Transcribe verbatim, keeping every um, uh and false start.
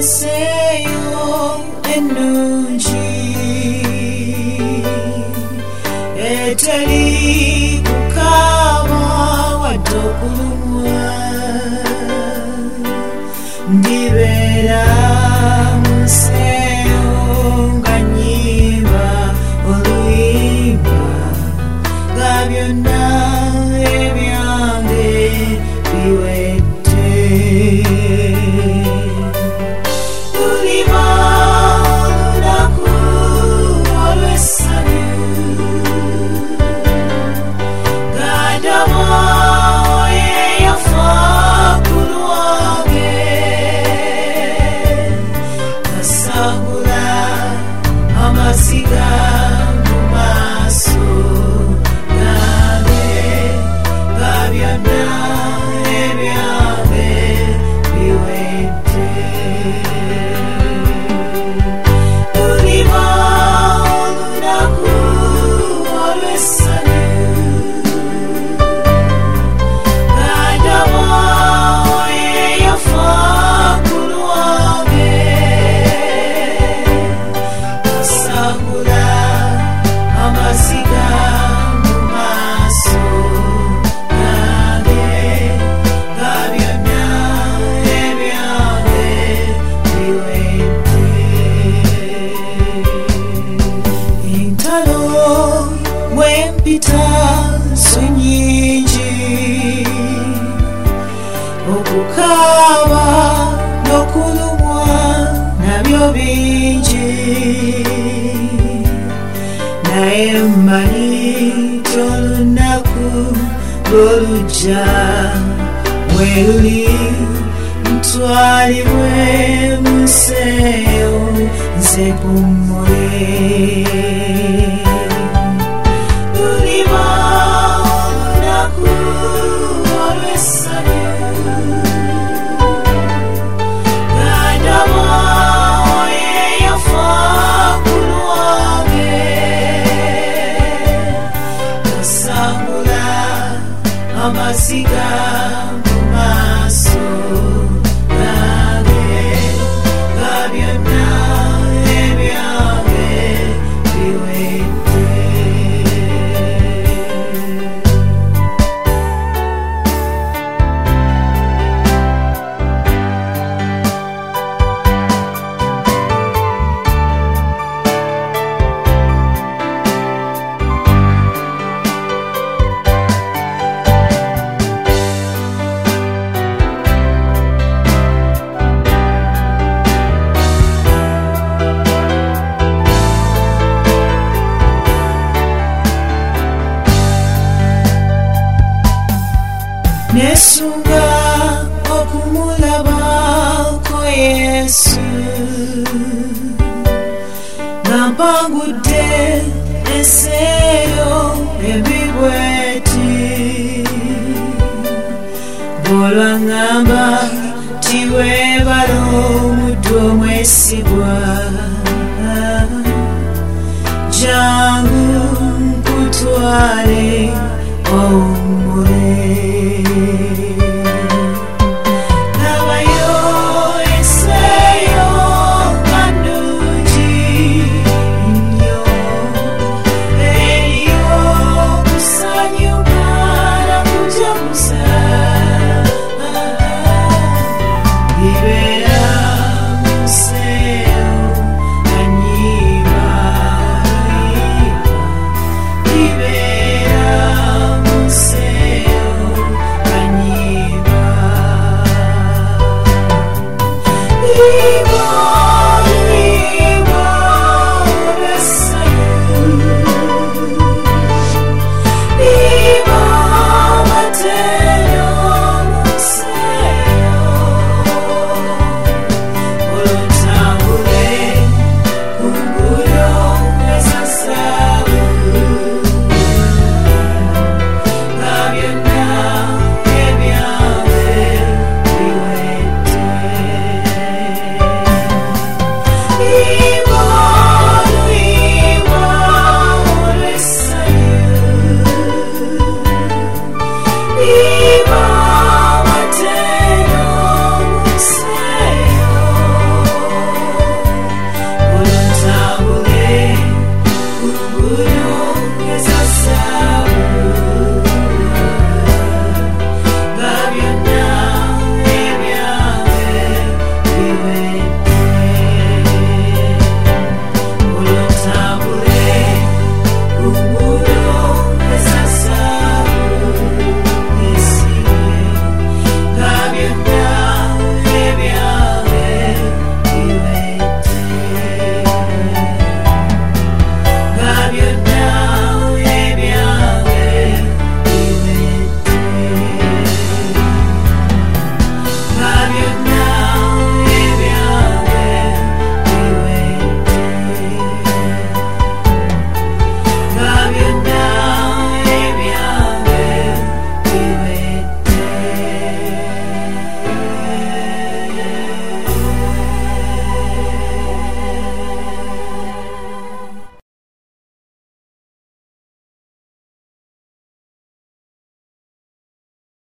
enseyo ennungi eteri kukaaba wadde okulumwa ndibeera mu nseyo nga nnyimba oluyimba nga byonna ebyange biwedde. Luliba olunaku olw'essanyu nga ndaba oyo eyafa ku lwange asangula amaziga mu maaso gange nga byonna ebyange biwedde. Luliba olunaku olw'essanyu nga ndaba oyo eyafa ku lwange asangula amaziga mu maaso gange nga byonna ebyange biwedde. Entalo bwe mpita so nnyingi, okukaaba n'okulumwa nabyo bingi, naye mmanyi nti olunaku lw'olujja bwe luli ntwalibwe mu nseyo nze mpummule. Luliba olunaku olw'essanyu nga ndaba oyo eyafa ku lwange asangula amaziga mu maaso gange nga byonna ebyange biwedde. Nesunga okumulabako Yesu nga mpangudde enseyo ebibweti, bw'olwaŋŋamba nti weebala omuddu omwesigwa, jangu nkutwale